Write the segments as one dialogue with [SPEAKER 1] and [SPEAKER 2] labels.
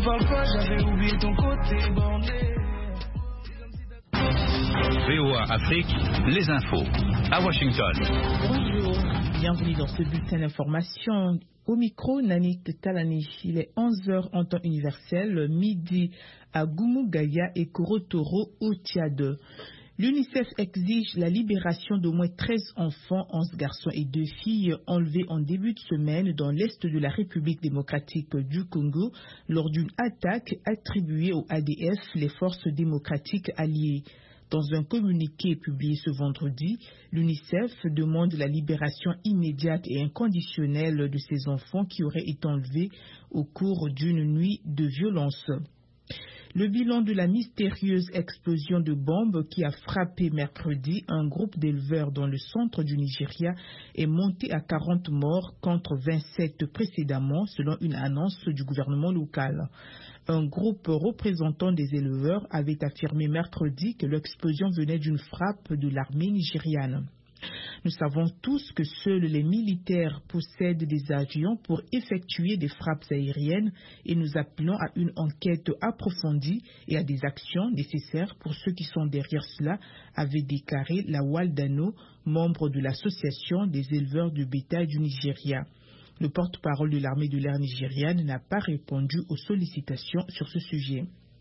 [SPEAKER 1] parle pas, j'avais oublié ton côté borné.
[SPEAKER 2] VOA Afrique, les infos. À Washington.
[SPEAKER 3] Bonjour, bienvenue dans ce bulletin d'information. Au micro, Nanik Talani. Il est 11h en temps universel, midi à Gumugaya et Korotoro au Tchad. L'UNICEF exige la libération d'au moins 13 enfants, 11 garçons et 2 filles enlevés en début de semaine dans l'est de la République démocratique du Congo lors d'une attaque attribuée au ADF, les forces démocratiques alliées. Dans un communiqué publié ce vendredi, l'UNICEF demande la libération immédiate et inconditionnelle de ces enfants qui auraient été enlevés au cours d'une nuit de violence. Le bilan de la mystérieuse explosion de bombes qui a frappé mercredi un groupe d'éleveurs dans le centre du Nigeria est monté à 40 morts contre 27 précédemment, selon une annonce du gouvernement local. Un groupe représentant des éleveurs avait affirmé mercredi que l'explosion venait d'une frappe de l'armée nigériane. Nous savons tous que seuls les militaires possèdent des avions pour effectuer des frappes aériennes et nous appelons à une enquête approfondie et à des actions nécessaires pour ceux qui sont derrière cela, avait déclaré Lawal Dano, membre de l'association des éleveurs de bétail du Nigeria. Le porte-parole de l'armée de l'air nigériane n'a pas répondu aux sollicitations sur ce sujet.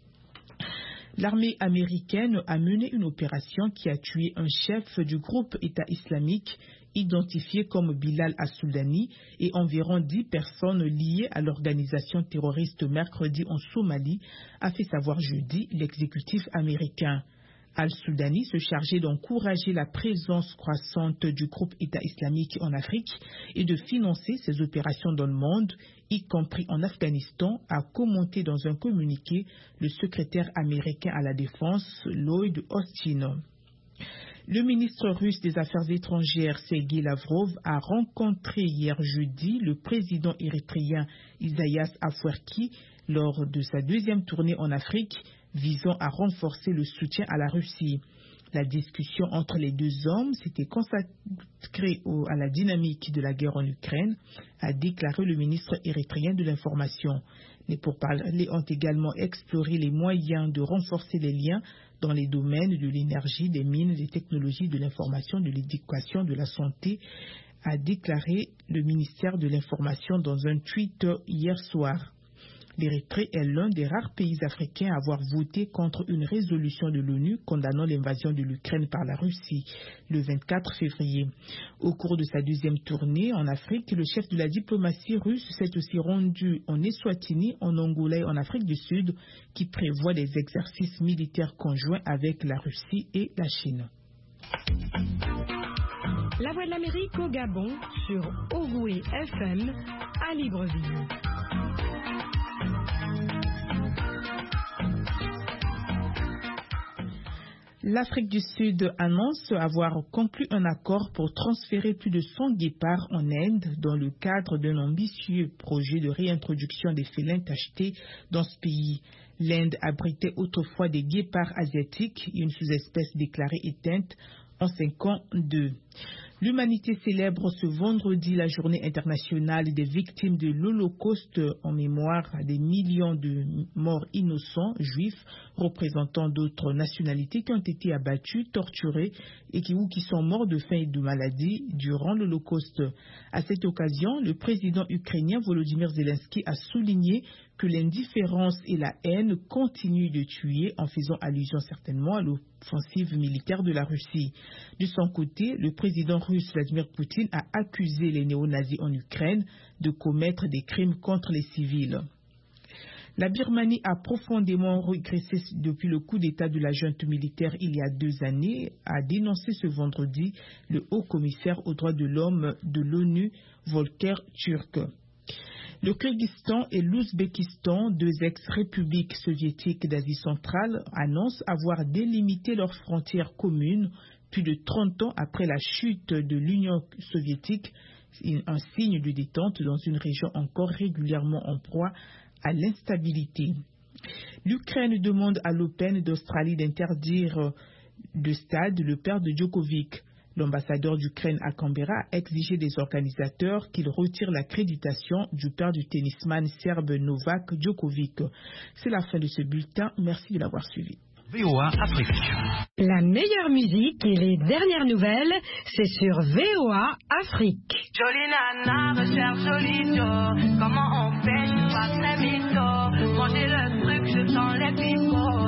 [SPEAKER 3] L'armée américaine a mené une opération qui a tué un chef du groupe État islamique identifié comme Bilal Al-Soudani et environ 10 personnes liées à l'organisation terroriste mercredi en Somalie, a fait savoir jeudi l'exécutif américain. Al-Soudani se chargeait d'encourager la présence croissante du groupe État islamique en Afrique et de financer ses opérations dans le monde, y compris en Afghanistan, a commenté dans un communiqué le secrétaire américain à la Défense, Lloyd Austin. Le ministre russe des Affaires étrangères, Sergei Lavrov, a rencontré hier jeudi le président érythréen Isaias Afwerki lors de sa deuxième tournée en Afrique, visant à renforcer le soutien à la Russie. La discussion entre les deux hommes s'était consacrée à la dynamique de la guerre en Ukraine, a déclaré le ministre érythréen de l'Information. Les pourparlers ont également exploré les moyens de renforcer les liens dans les domaines de l'énergie, des mines, des technologies de l'information, de l'éducation, de la santé, a déclaré le ministère de l'Information dans un tweet hier soir. L'Érythrée est l'un des rares pays africains à avoir voté contre une résolution de l'ONU condamnant l'invasion de l'Ukraine par la Russie le 24 février. Au cours de sa deuxième tournée en Afrique, le chef de la diplomatie russe s'est aussi rendu en Eswatini, en Angola et en Afrique du Sud, qui prévoit des exercices militaires conjoints avec la Russie et la Chine.
[SPEAKER 4] La Voix de l'Amérique au Gabon sur Ogoué FM à Libreville.
[SPEAKER 3] L'Afrique du Sud annonce avoir conclu un accord pour transférer plus de 100 guépards en Inde dans le cadre d'un ambitieux projet de réintroduction des félins tachetés dans ce pays. L'Inde abritait autrefois des guépards asiatiques, une sous-espèce déclarée éteinte en 52. L'humanité célèbre ce vendredi la journée internationale des victimes de l'Holocauste en mémoire des millions de morts innocents juifs représentant d'autres nationalités qui ont été abattus, torturés et qui sont morts de faim et de maladie durant l'Holocauste. À cette occasion, le président ukrainien Volodymyr Zelensky a souligné que l'indifférence et la haine continuent de tuer, en faisant allusion certainement à l'offensive militaire de la Russie. De son côté, le président russe Vladimir Poutine a accusé les néo-nazis en Ukraine de commettre des crimes contre les civils. La Birmanie a profondément régressé depuis le coup d'État de la junte militaire il y a 2 années, a dénoncé ce vendredi le haut-commissaire aux droits de l'homme de l'ONU, Volker Turk. Le Kyrgyzstan et l'Ouzbékistan, 2 ex-républiques soviétiques d'Asie centrale, annoncent avoir délimité leurs frontières communes plus de 30 ans après la chute de l'Union soviétique, un signe de détente dans une région encore régulièrement en proie à l'instabilité. L'Ukraine demande à l'Open d'Australie d'interdire de stade le père de Djokovic. L'ambassadeur d'Ukraine à Canberra a exigé des organisateurs qu'ils retirent l'accréditation du père du tennisman serbe Novak Djokovic. C'est la fin de ce bulletin. Merci de l'avoir suivi.
[SPEAKER 2] VOA Afrique.
[SPEAKER 4] La meilleure musique et les dernières nouvelles, c'est sur VOA Afrique.
[SPEAKER 1] Jolie nana, recherche jolie Joe. Comment on fait, je suis pas très mytho. Manger le truc, je sens les picots.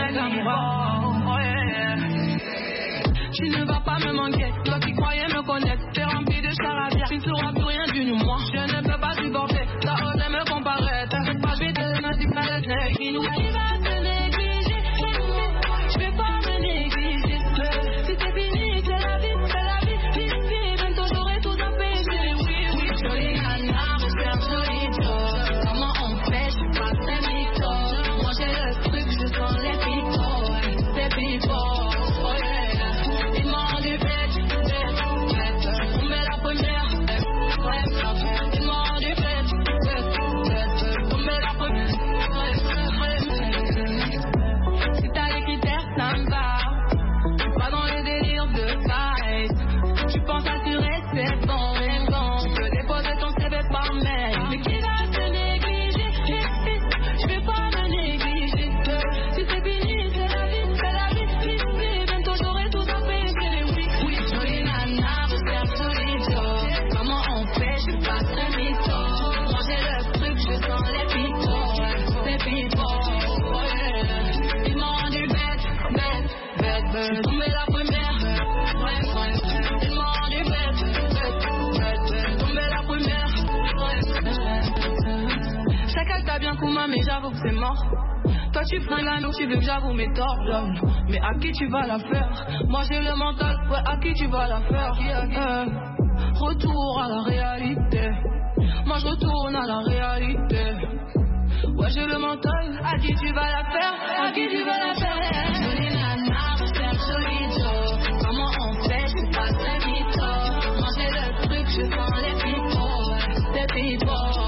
[SPEAKER 1] Tu ne vas pas me manquer, toi qui croyais me connaître. T'es rempli de charabia, tu ne sauras plus rien d'une moi. Je ne peux pas supporter, t'as osé me comparer. T'inquiète pas, je vais te demander pas le nez. Qui nous va te négliger. Je vais pas me négliger. Si c'est fini, c'est la vie, c'est la vie. Vite, bientôt j'aurai tout à payer. Oui, jolie nana, recherche jolie Joe. Comment on fait, je suis pas très mytho. Manger le truc, je sens les picots. Les picots. Mais j'avoue que c'est mort. Toi tu prends l'anneau, tu veux que j'avoue mes torts. Mais à qui tu vas la faire? Moi j'ai le mental, ouais, à qui tu vas la faire? Retour à la réalité. Moi je retourne à la réalité. Ouais j'ai le mental, à qui tu vas la faire? À qui tu vas la faire? Jolie nana, recherche jolie Joe. Comment on fait? Je suis pas très mytho. Manger le truc, je sens les picots. Les picots.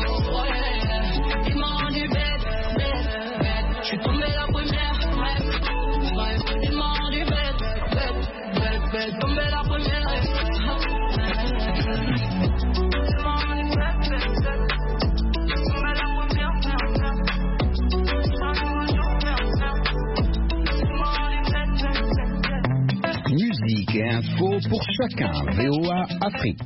[SPEAKER 1] Je suis tombé la première, il m'a rendu bête, tombé la première.
[SPEAKER 2] Musique et info pour chacun. VOA Afrique.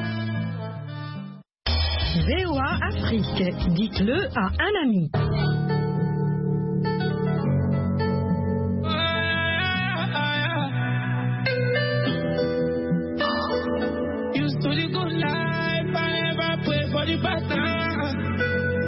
[SPEAKER 4] VOA Afrique, dites-le à un ami.